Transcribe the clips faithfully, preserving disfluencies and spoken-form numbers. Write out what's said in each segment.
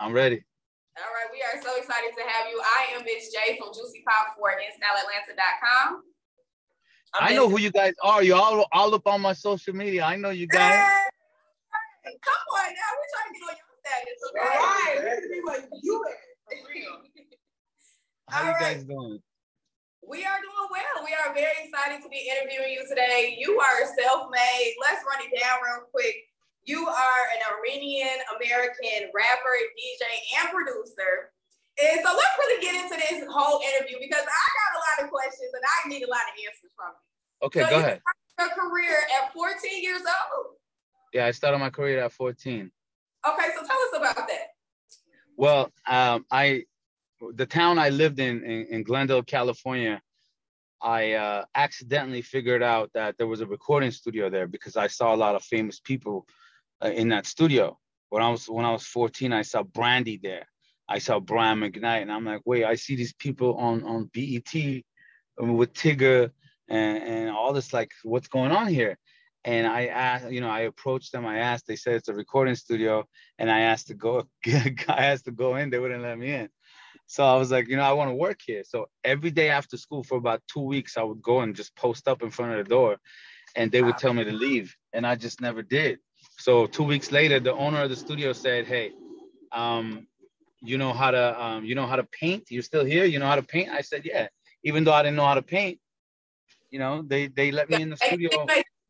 I'm ready. All right, we are so excited to have you. I am Miss J from Juicy Pop for in style atlanta dot com. I know who you guys are. You all all up on my social media. I know you guys. Hey, come on now, we're trying to get on your status, okay? All right, you for real. How all you right. guys doing? We are doing well. We are very excited to be interviewing you today. You are self-made. Let's run it down real quick. You are an Iranian-American rapper, D J, and producer. And so let's really get into this whole interview because I got a lot of questions and I need a lot of answers from you. Okay, so go you ahead. started your career at fourteen years old. Yeah, I started my career at fourteen. Okay, so tell us about that. Well, um, I, the town I lived in, in, in Glendale, California, I uh, accidentally figured out that there was a recording studio there because I saw a lot of famous people uh, in that studio. When I was when I was fourteen, I saw Brandy there. I saw Brian McKnight, and I'm like, wait, I see these people on on B E T with Tigger and and all this. Like, what's going on here? And I asked, you know, I approached them. I asked. They said it's a recording studio, and I asked to go. I asked to go in. They wouldn't let me in. So I was like, you know, I want to work here. So every day after school for about two weeks, I would go and just post up in front of the door, and they would tell me to leave, and I just never did. So two weeks later, the owner of the studio said, "Hey, um, you know how to, um, you know how to paint? You're still here? You know how to paint?" I said, "Yeah." Even though I didn't know how to paint, you know, they they let me in the studio.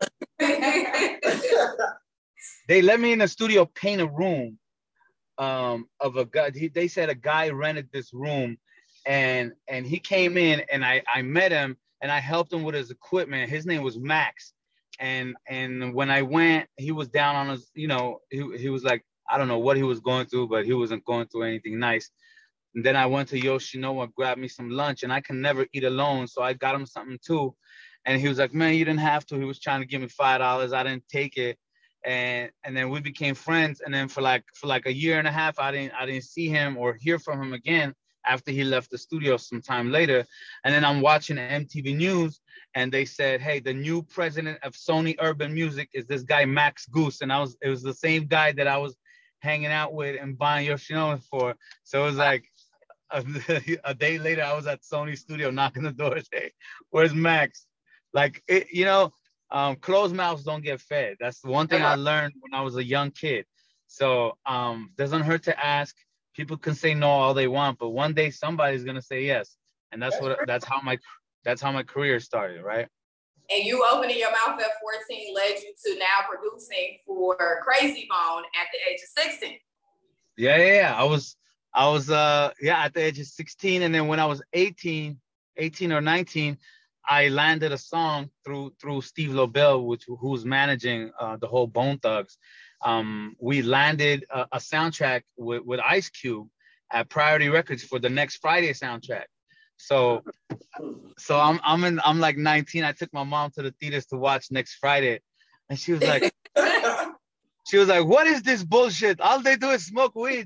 They let me in the studio paint a room um of a guy. He, they said a guy rented this room, and and he came in, and I I met him, and I helped him with his equipment. His name was Max, and and when I went, he was down on his, you know, he, he was like, I don't know what he was going through, but he wasn't going through anything nice. And then I went to Yoshinoya, grabbed me some lunch, and I can never eat alone, so I got him something too. And he was like, "Man, you didn't have to." He was trying to give me five dollars. I didn't take it, and and then we became friends. And then for like for like a year and a half, I didn't I didn't see him or hear from him again after he left the studio some time later. And then I'm watching M T V News, and they said, "Hey, the new president of Sony Urban Music is this guy Max Goose." And I was it was the same guy that I was hanging out with and buying Yoshinoya for. So it was like a, a day later, I was at Sony studio knocking the door, saying, "Where's Max?" Like, it, you know, um, closed mouths don't get fed. That's the one thing I learned when I was a young kid. So um, doesn't hurt to ask. People can say no all they want, but one day somebody's gonna say yes, and that's what that's how my that's how my career started, right? And you opening your mouth at fourteen led you to now producing for Krayzie Bone at the age of sixteen. Yeah, yeah, yeah. I was, I was, uh, yeah, at the age of sixteen, and then when I was eighteen, eighteen or nineteen, I landed a song through through Steve Lobel, which who's managing uh, the whole Bone Thugs. Um, we landed a, a soundtrack with, with Ice Cube at Priority Records for the Next Friday soundtrack. So, so I'm I'm in I'm like nineteen. I took my mom to the theaters to watch Next Friday, and she was like, she was like, "What is this bullshit? All they do is smoke weed."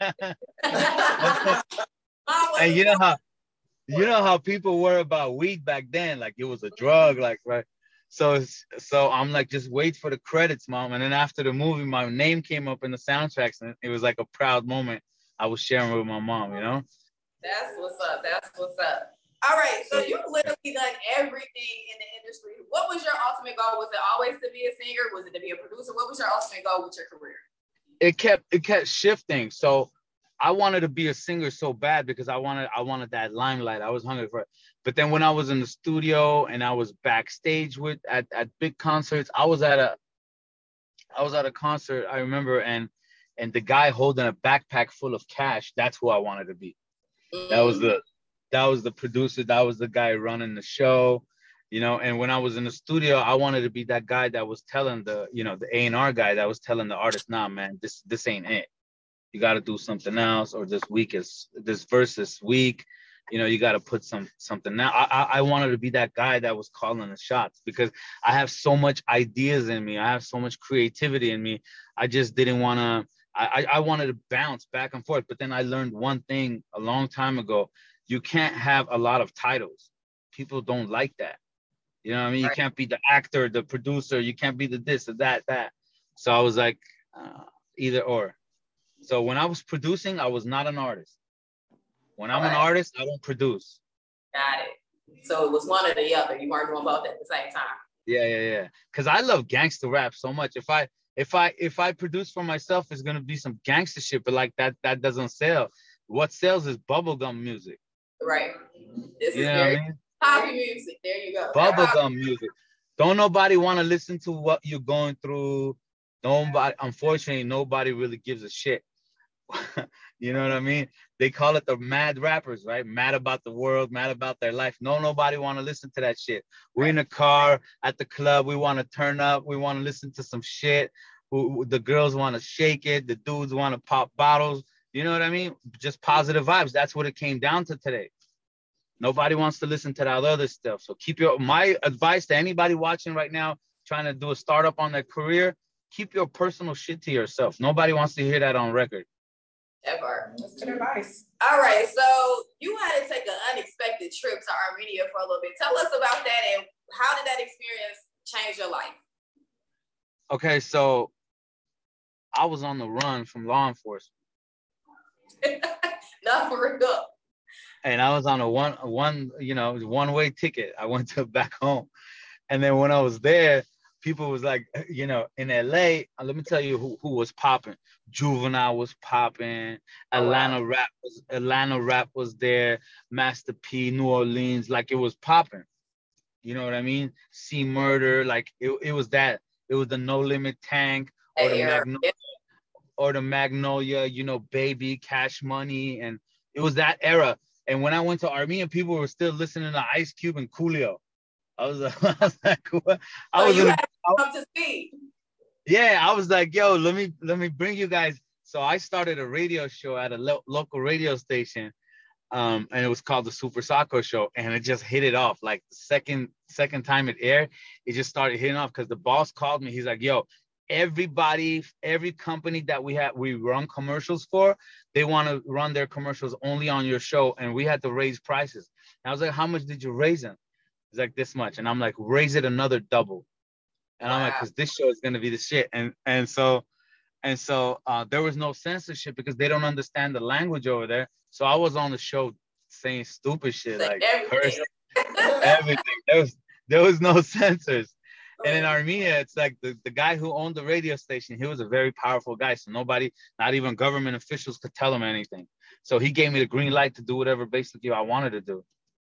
And you know how you know how people were about weed back then, like it was a drug, like, right? So so I'm like, just wait for the credits, mom. And then after the movie, my name came up in the soundtracks, and it was like a proud moment I was sharing with my mom, you know? That's what's up. That's what's up. All right, so you literally done everything in the industry. What was your ultimate goal? Was it always to be a singer? Was it to be a producer? What was your ultimate goal with your career? It kept it kept shifting. So I wanted to be a singer so bad because I wanted I wanted that limelight. I was hungry for it. But then when I was in the studio and I was backstage with at, at big concerts, I was at a I was at a concert, I remember, and and the guy holding a backpack full of cash, that's who I wanted to be. That was the that was the producer, that was the guy running the show, you know. And when I was in the studio, I wanted to be that guy that was telling the, you know, the A and R guy that was telling the artist, "Nah, man, this this ain't it. You got to do something else, or this week is this verse is weak. You know, you got to put some something now." I, I I wanted to be that guy that was calling the shots because I have so much ideas in me. I have so much creativity in me. I just didn't want to. I, I wanted to bounce back and forth. But then I learned one thing a long time ago. You can't have a lot of titles. People don't like that. You know what I mean? You can't be the actor, the producer. You can't be the this or that, that. So I was like, uh, either or. So when I was producing, I was not an artist. When I'm an Right. artist, I don't produce. Got it. So it was one or the other. You weren't doing both at the same time. Yeah, yeah, yeah. Cause I love gangster rap so much. If I if I if I produce for myself, it's gonna be some gangster shit, but like that that doesn't sell. What sells is bubblegum music. Right. This You is know what I very mean? poppy music. There you go. Bubblegum music. Don't nobody want to listen to what you're going through. Nobody, unfortunately, nobody really gives a shit. You know what I mean? They call it the mad rappers, right? Mad about the world, mad about their life. No, nobody want to listen to that shit. We're in a car at the club. We want to turn up. We want to listen to some shit. The girls want to shake it. The dudes want to pop bottles. You know what I mean? Just positive vibes. That's what it came down to today. Nobody wants to listen to that other stuff. So keep your, my advice to anybody watching right now, trying to do a startup on their career, keep your personal shit to yourself. Nobody wants to hear that on record. Ever. That's good advice. All right. So you had to take an unexpected trip to Armenia for a little bit. Tell us about that and how did that experience change your life? Okay, so I was on the run from law enforcement. Not for real. And I was on a one, one, you know, one way ticket. I went to back home. And then when I was there, people was like, you know, in L A, let me tell you who, who was popping. Juvenile was popping. Oh, Atlanta wow. rap was Atlanta rap was there. Master P, New Orleans, like it was popping. You know what I mean? C Murder, like it, it was that. It was the No Limit Tank or the Magnolia, or the Magnolia, you know, Baby, Cash Money, and it was that era. And when I went to Armenia, people were still listening to Ice Cube and Coolio. I was, I was like, what? I so was you in had a, to come to speed. Yeah, I was like, yo, let me let me bring you guys. So I started a radio show at a lo- local radio station, um, and it was called the Super Soccer Show, and it just hit it off. Like the second second time it aired, it just started hitting off because the boss called me. He's like, yo, everybody, every company that we have, we run commercials for, they want to run their commercials only on your show, and we had to raise prices. And I was like, how much did you raise them? He's like, this much, and I'm like, raise it another double. And wow. I'm like, because this show is gonna be the shit. And and so and so uh, there was no censorship because they don't understand the language over there. So I was on the show saying stupid shit like everything. everything. There was there was no censors. And in Armenia, it's like the, the guy who owned the radio station, he was a very powerful guy. So nobody, not even government officials could tell him anything. So he gave me the green light to do whatever basically I wanted to do.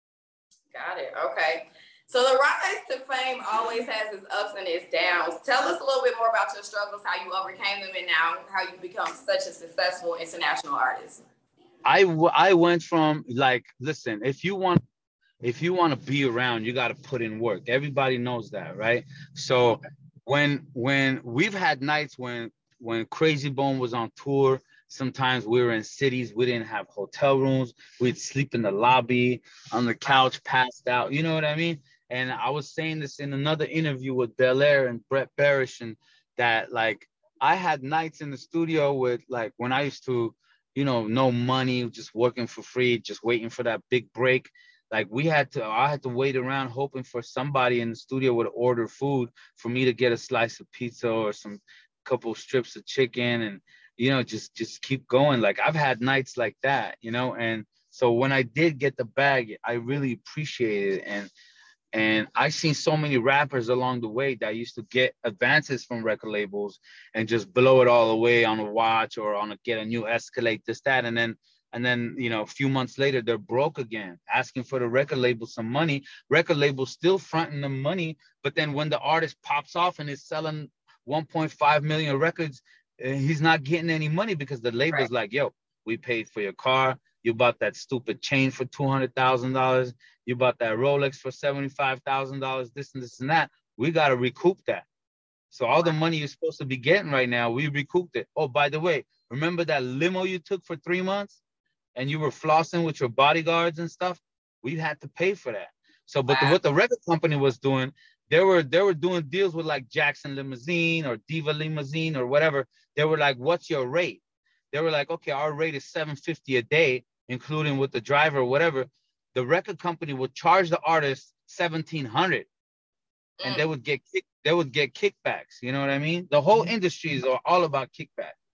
Got it. Okay. So the rise to fame always has its ups and its downs. Tell us a little bit more about your struggles, how you overcame them, and now how you become such a successful international artist. I, I went from like, listen, if you want, if you want to be around, you got to put in work. Everybody knows that, right? So when when we've had nights when when Crazy Bone was on tour, sometimes we were in cities, we didn't have hotel rooms, we'd sleep in the lobby, on the couch, passed out. You know what I mean? And I was saying this in another interview with Belaire and Brett Barish, and that like I had nights in the studio with like when I used to, you know, no money, just working for free, just waiting for that big break. Like we had to, I had to wait around hoping for somebody in the studio would order food for me to get a slice of pizza or some couple strips of chicken, and you know, just just keep going. Like I've had nights like that, you know, and so when I did get the bag, I really appreciated it. And and I seen so many rappers along the way that used to get advances from record labels and just blow it all away on a watch or on a get a new Escalade, this, that. And then, and then, you know, a few months later, they're broke again, asking for the record label some money. Record label still fronting them money. But then when the artist pops off and is selling one point five million records, he's not getting any money because the label's right. Like, yo, we paid for your car. You bought that stupid chain for two hundred thousand dollars. You bought that Rolex for seventy-five thousand dollars, this and this and that. We got to recoup that. So all the money you're supposed to be getting right now, we recouped it. Oh, by the way, remember that limo you took for three months and you were flossing with your bodyguards and stuff? We had to pay for that. So, but wow. the, what the record company was doing, they were they were doing deals with like Jackson Limousine or Diva Limousine or whatever. They were like, what's your rate? They were like, okay, our rate is seven hundred fifty dollars a day, including with the driver or whatever. The record company would charge the artist seventeen hundred dollars mm. and they would get kick, they would get kickbacks. You know what I mean? The whole industry is all about kickback.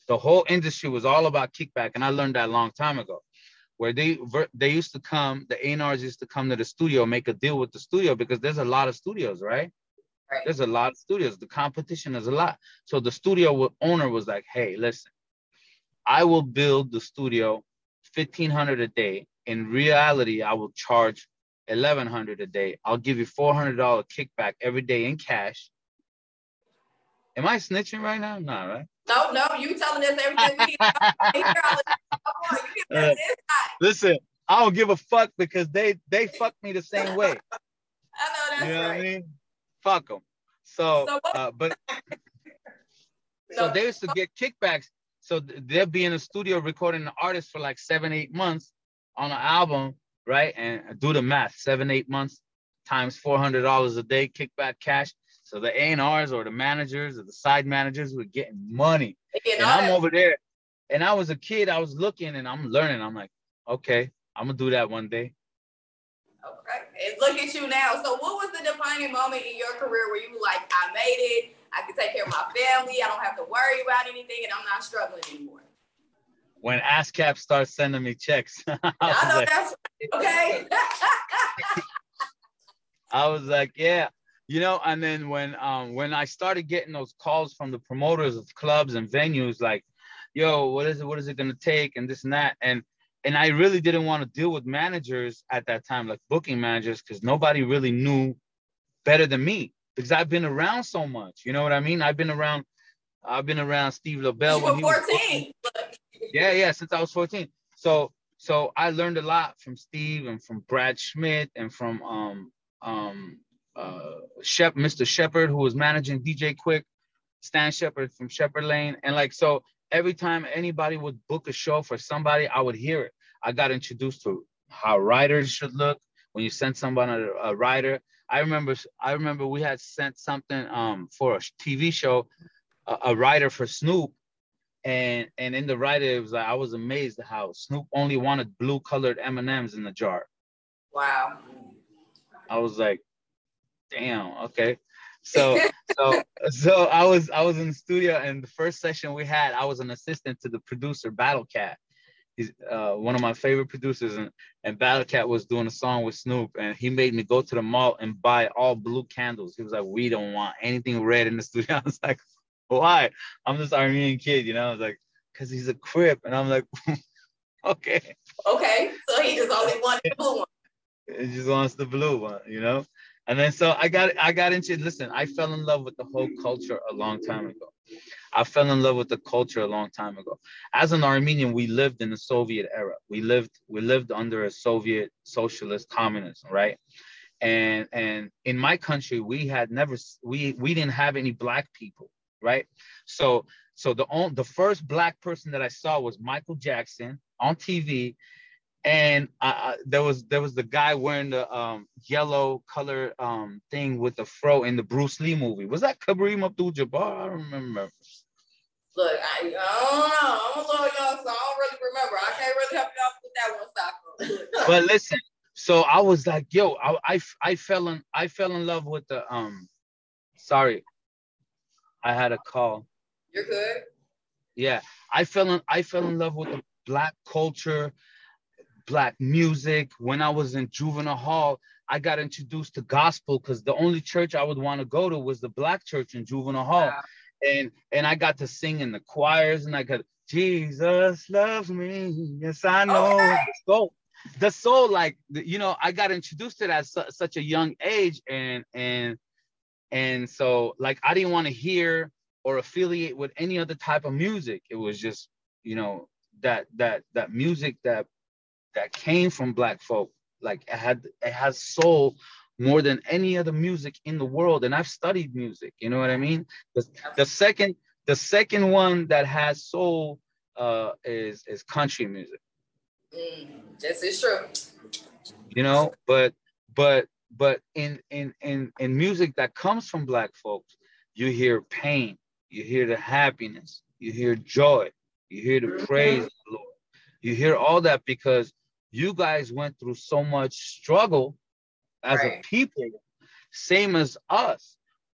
The whole industry was all about kickback, and I learned that a long time ago. Where they they used to come, the A and Rs used to come to the studio, make a deal with the studio because there's a lot of studios, right? Right. There's a lot of studios. The competition is a lot. So the studio owner was like, "Hey, listen, I will build the studio fifteen hundred a day. In reality, I will charge eleven hundred a day. I'll give you four hundred dollar kickback every day in cash." Am I snitching right now? No, right? No, no, you telling us everything we need to hear. All the uh, listen, I don't give a fuck because they they fuck me the same way. I know that's you know right. What I mean? Fuck them. So, so uh, but so they used to get kickbacks. So they'll be in the studio recording an artist for like seven, eight months on an album, right? And do the math: seven, eight months times four hundred dollars a day kickback cash. So the A and Rs or the managers or the side managers were getting money. And I'm over there. And I was a kid. I was looking and I'm learning. I'm like, okay, I'm going to do that one day. Okay. And look at you now. So what was the defining moment in your career where you were like, I made it. I can take care of my family. I don't have to worry about anything. And I'm not struggling anymore. When ASCAP starts sending me checks. I, I know like, that's okay. I was like, yeah. You know, and then when um when I started getting those calls from the promoters of clubs and venues, like, yo, what is it? What is it gonna take? And this and that. And and I really didn't want to deal with managers at that time, like booking managers, because nobody really knew better than me because I've been around so much. You know what I mean? I've been around, I've been around Steve LaBelle when he was fourteen. Yeah, yeah, since I was fourteen. So so I learned a lot from Steve and from Brad Schmidt and from um um. uh Shep, Mister Shepard, who was managing D J Quick, Stan Shepard from Shepard Lane. And like, so every time anybody would book a show for somebody, I would hear it. I got introduced to how writers should look when you send somebody a, a writer. I remember, I remember we had sent something um for a T V show, a, a writer for Snoop. And and in the writer, it was like, I was amazed at how Snoop only wanted blue colored M and M's in the jar. Wow. I was like, damn, okay. So so so I was I was in the studio, and the first session we had, I was an assistant to the producer Battle Cat. He's uh, one of my favorite producers, and, and Battle Cat was doing a song with Snoop, and he made me go to the mall and buy all blue candles. He was like, we don't want anything red in the studio. I was like, why? I'm this Armenian kid, you know? I was like, because he's a Crip. And I'm like, okay. Okay, so he just only wanted the blue one. He just wants the blue one, you know? And then so I got I got into, listen, I fell in love with the whole culture a long time ago. I fell in love with the culture a long time ago. As an Armenian, we lived in the Soviet era. We lived we lived under a Soviet socialist communism, right? And and in my country, we had never we we didn't have any black people, right? So so the only, the first black person that I saw was Michael Jackson on T V. And I, there was there was the guy wearing the um, yellow color um, thing with the fro in the Bruce Lee movie. Was that Kareem Abdul-Jabbar? I don't remember. Look, I, I don't know. I'm a little young, so I don't really remember. I can't really help y'all put that one stock on. But listen, so I was like, yo, I, I I fell in I fell in love with the um. Sorry, I had a call. You're good. Yeah, I fell in I fell in love with the black culture. Black music. When I was in juvenile hall, I got introduced to gospel because the only church I would want to go to was the black church in juvenile hall. Wow. And and I got to sing in the choirs, and I got, Jesus loves me. Yes, I know. Okay. The soul, the soul, like, you know, I got introduced to that at su- such a young age. And and and so, like, I didn't want to hear or affiliate with any other type of music. It was just, you know, that that that music that that came from black folk. Like, it had it has soul more than any other music in the world. And I've studied music, you know what I mean? The, the second the second one that has soul uh is is country music. Mm, this is true. You know, but but but in in in in music that comes from black folks, you hear pain, you hear the happiness, you hear joy, you hear the praise of the Lord. You hear all that because you guys went through so much struggle as right. a people, same as us.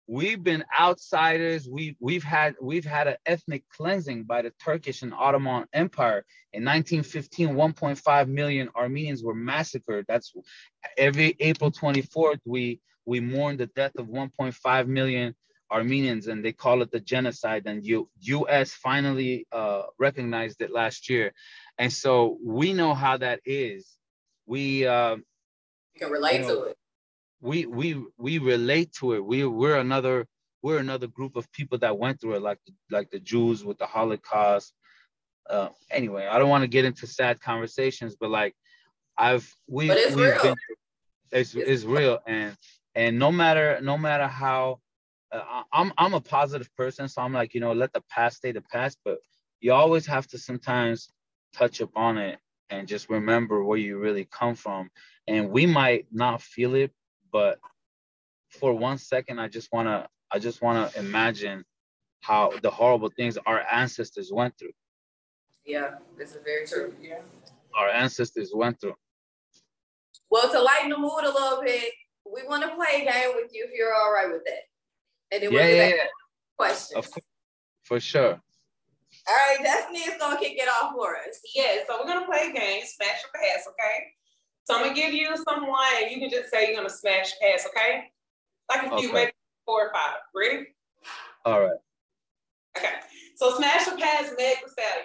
we've been outsiders. We we've had we've had an ethnic cleansing by the Turkish and Ottoman Empire. In nineteen fifteen, one point five million Armenians were massacred. That's every April twenty-fourth, we we mourn the death of one point five million Armenians, and they call it the genocide. And U, U.S. finally uh, recognized it last year, and so we know how that is. We uh, you can relate you know, to it. We we we relate to it. We we're another we're another group of people that went through it, like like the Jews with the Holocaust. Uh, anyway, I don't want to get into sad conversations, but like I've we but it's we've real. been it's, it's it's real, and and no matter no matter how uh, I'm I'm a positive person, so I'm like, you know, let the past stay the past, but you always have to sometimes touch upon it and just remember where you really come from. And we might not feel it, but for one second, I just wanna I just wanna imagine how the horrible things our ancestors went through. Yeah, this is very true. Yeah, our ancestors went through. Well, to lighten the mood a little bit, we want to play a game with you if you're all right with that. And then yeah, we'll yeah, get yeah. questions. Of course. For sure. All right, Destiny is gonna kick it off for us. Yeah, so we're gonna play a game, smash or pass, okay? So I'm gonna give you someone and you can just say you're gonna smash pass, okay? Like a few, okay. Maybe four or five. Ready? All right. Okay. So smash or pass, Meg Thee Stallion.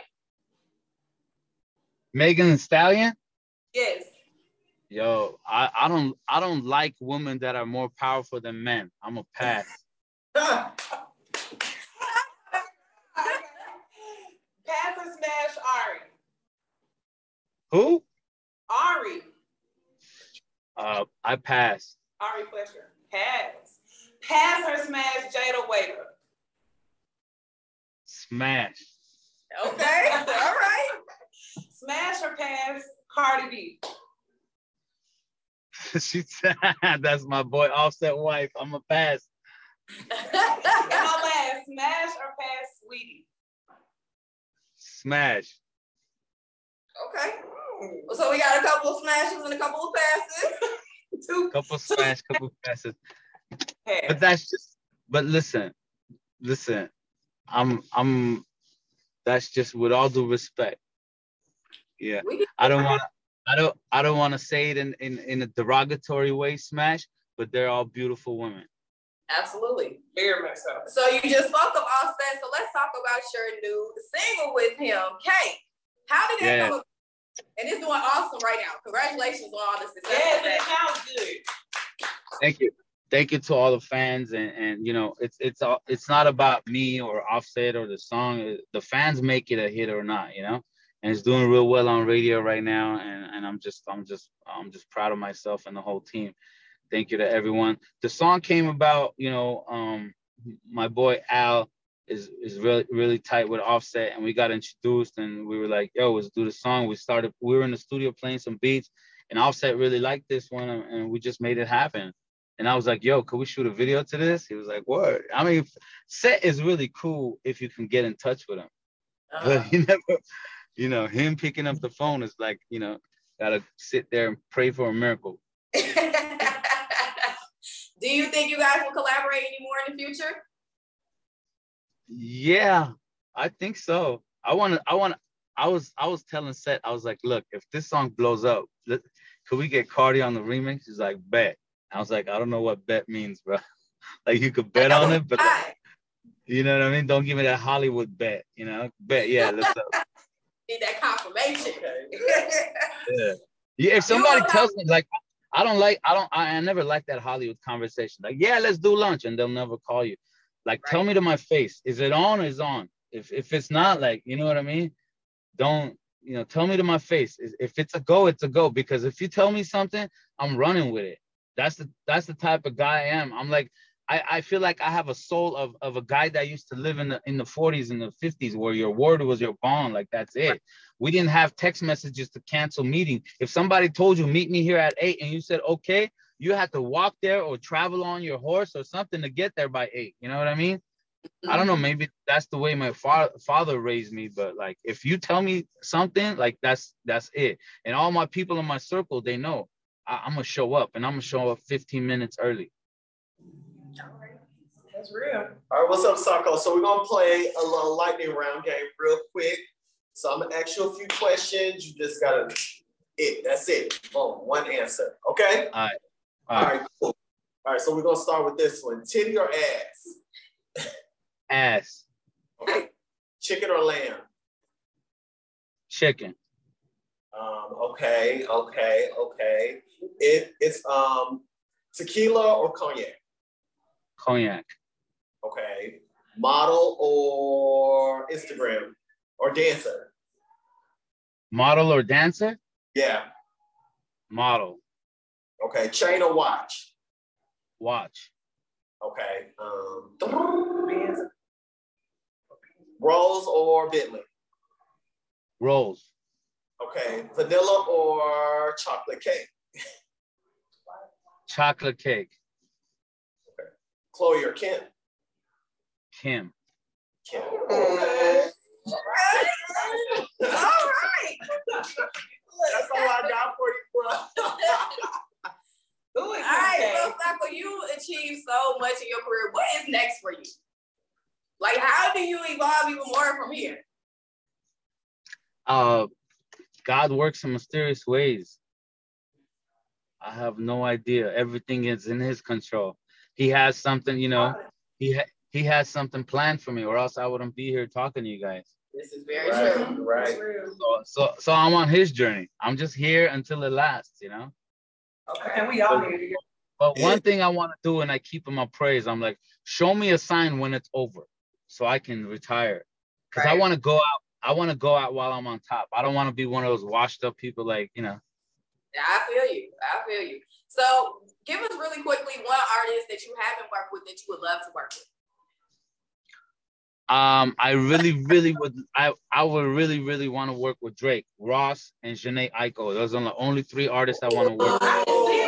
Megan Thee Stallion? Yes. Yo, I, I don't I don't like women that are more powerful than men. I'm a pass. Pass or smash Ari? Who? Ari. Uh, I pass. Ari Fletcher. Pass. Pass or smash Jada Waiter? Smash. Okay. All right. Smash or pass Cardi B? She said, that's my boy Offset wife. I'm a pass. And my last, smash or pass Sweetie? Smash. Okay. So we got a couple of smashes and a couple of passes. Two. Couple smash, couple passes. Pass. But that's just. But listen, listen. I'm. I'm. That's just with all due respect. Yeah. I don't want. I don't. I don't want to say it in, in in a derogatory way, smash. But they're all beautiful women. Absolutely. Very much so. So you just spoke of Offset. So let's talk about your new single with him, Kate. How did that yeah. come? And it's doing awesome right now. Congratulations on all the success. Yes, it sounds good. Thank you. Thank you to all the fans, and, and you know, it's it's all it's not about me or Offset or the song. The fans make it a hit or not, you know. And it's doing real well on radio right now, and, and I'm just I'm just I'm just proud of myself and the whole team. Thank you to everyone. The song came about, you know, um, my boy Al is is really really tight with Offset, and we got introduced, and we were like, yo, let's do the song. We started, we were in the studio playing some beats, and Offset really liked this one, and we just made it happen. And I was like, yo, could we shoot a video to this? He was like, word. I mean, Set is really cool if you can get in touch with him, uh-huh. But he never, you know, him picking up the phone is like, you know, gotta sit there and pray for a miracle. Do you think you guys will collaborate anymore in the future? Yeah, I think so. I want to, I want to, I was, I was telling Set, I was like, look, if this song blows up, let, could we get Cardi on the remix? He's like, bet. I was like, I don't know what bet means, bro. Like, you could bet on it, but like, you know what I mean? Don't give me that Hollywood bet, you know? Bet, yeah, let's go. Need that confirmation. Yeah. Yeah, if somebody tells me, like, I don't like, I don't, I, I never like that Hollywood conversation. Like, yeah, let's do lunch, and they'll never call you. Like, right. Tell me to my face, is it on or is on? If if it's not, like, you know what I mean? Don't, you know, tell me to my face. If it's a go, it's a go. Because if you tell me something, I'm running with it. That's the that's the type of guy I am. I'm like, I, I feel like I have a soul of, of a guy that used to live in the in the forties and the fifties where your word was your bond. Like, that's it. We didn't have text messages to cancel meeting. If somebody told you, meet me here at eight, and you said, okay, you had to walk there or travel on your horse or something to get there by eight. You know what I mean? Mm-hmm. I don't know. Maybe that's the way my fa- father raised me. But like, if you tell me something, like, that's that's it. And all my people in my circle, they know I- I'm going to show up, and I'm going to show up fifteen minutes early. That's real. All right, what's up, Sako? So we're gonna play a little lightning round game real quick. So I'm gonna ask you a few questions. You just gotta it. That's it. Boom, one answer. Okay. All right. All right. All right, cool. All right. So we're gonna start with this one: titty or ass? Ass. Okay. Chicken or lamb? Chicken. Um. Okay. Okay. Okay. It it's um tequila or cognac? Cognac. Okay. Model or Instagram or dancer? Model or dancer? Yeah. Model. Okay. Chain or watch? Watch. Okay. Um, Rose or Bentley? Rolls. Okay. Vanilla or chocolate cake? Chocolate cake. Okay. Chloe or Kim? Kim. Kim. Okay. All right. That's all I got for you, bro. All right, so Sako, you achieved so much in your career. What is next for you? Like, how do you evolve even more from here? Uh, God works in mysterious ways. I have no idea. Everything is in His control. He has something, you know. He ha- He has something planned for me, or else I wouldn't be here talking to you guys. This is very Right, true. right. So, so, so I'm on His journey. I'm just here until it lasts, you know. Okay, and we all here together. But one thing I want to do, and I keep in my praise, I'm like, show me a sign when it's over, so I can retire. Because Right. I want to go out. I want to go out while I'm on top. I don't want to be one of those washed up people, like, you know. Yeah, I feel you. I feel you. So, give us really quickly one artist that you haven't worked with that you would love to work with. Um, I really, really would. I, I would really, really want to work with Drake, Ross, and Jhené Aiko. Those are the only three artists I want to work with. I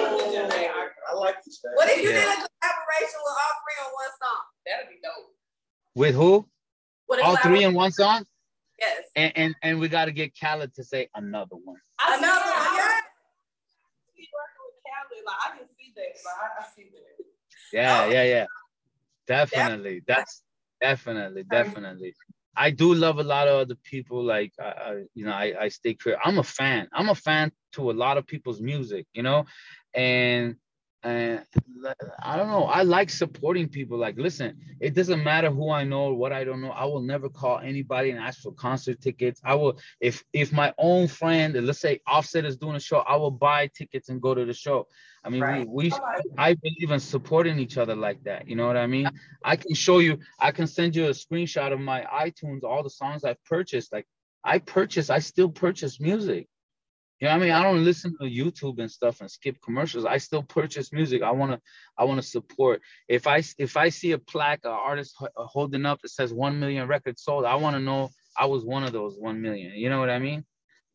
I like this. What if you Yeah. did a collaboration with all three on one song? That'd be dope. With who? What All three in one song? Yes. And and, and we got to get Khaled to say another one. I Another see, one, I yeah. see working with Khaled. Like, I can see that. Like, I, I see that. Yeah, yeah, yeah. Definitely. That's definitely, definitely. I do love a lot of other people. Like, I, I you know, I, I stay clear. I'm a fan. I'm a fan to a lot of people's music, you know, and and I don't know. I like supporting people. Like, listen, it doesn't matter who I know or what I don't know. I will never call anybody and ask for concert tickets. I will, if if my own friend, let's say Offset is doing a show, I will buy tickets and go to the show. I mean, Right. we, we I believe in supporting each other like that. You know what I mean? I can show you, I can send you a screenshot of my iTunes, all the songs I've purchased. Like, I purchase, I still purchase music. You know what I mean? I don't listen to YouTube and stuff and skip commercials. I still purchase music. I want to, I want to support. If I, if I see a plaque, an artist holding up that says one million records sold, I want to know I was one of those one million. You know what I mean?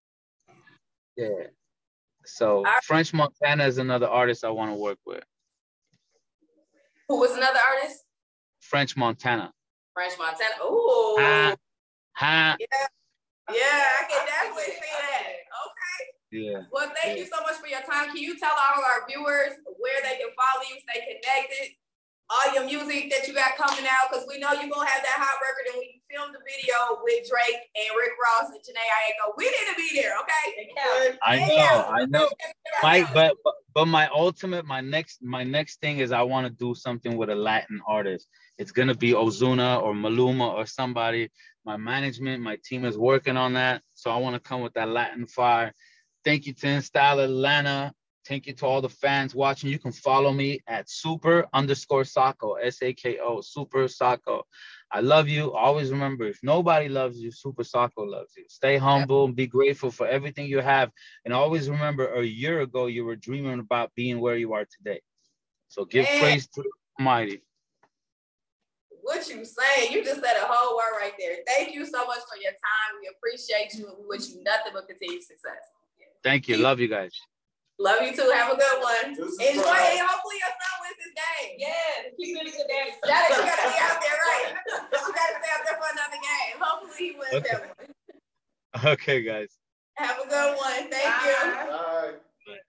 Yeah. So French Montana is another artist I want to work with. Who was another artist? French Montana. French Montana. Ooh. Ha, ha. Yeah. Yeah, I can definitely see that. Okay. Yeah. Well, thank yeah. you so much for your time. Can you tell all of our viewers where they can follow you, stay connected, all your music that you got coming out? Because we know you're going to have that hot record, and we filmed the video with Drake and Rick Ross and Jhené Aiko. We need to be there, okay? Okay. I know, Yeah. I know. My, but, but but my ultimate, my next, my next thing is I want to do something with a Latin artist. It's gonna be Ozuna or Maluma or somebody. My management, my team is working on that. So I want to come with that Latin fire. Thank you to InStyle Atlanta. Thank you to all the fans watching. You can follow me at super underscore Sako, S A K O, Super Sako. I love you. Always remember, if nobody loves you, Super Sako loves you. Stay humble and be grateful for everything you have. And always remember, a year ago, you were dreaming about being where you are today. So give Man. praise to the Almighty. What you saying? You just said a whole word right there. Thank you so much for your time. We appreciate you, and we wish you nothing but continued success. Thank you. Love you guys. Love you too. Have a good one. This is Enjoy right. it. Hopefully your son wins his game. Yeah, keep really good daddy. That is, you gotta be out there, right? You gotta stay out there for another game. Hopefully he wins Okay. that one. Okay, guys.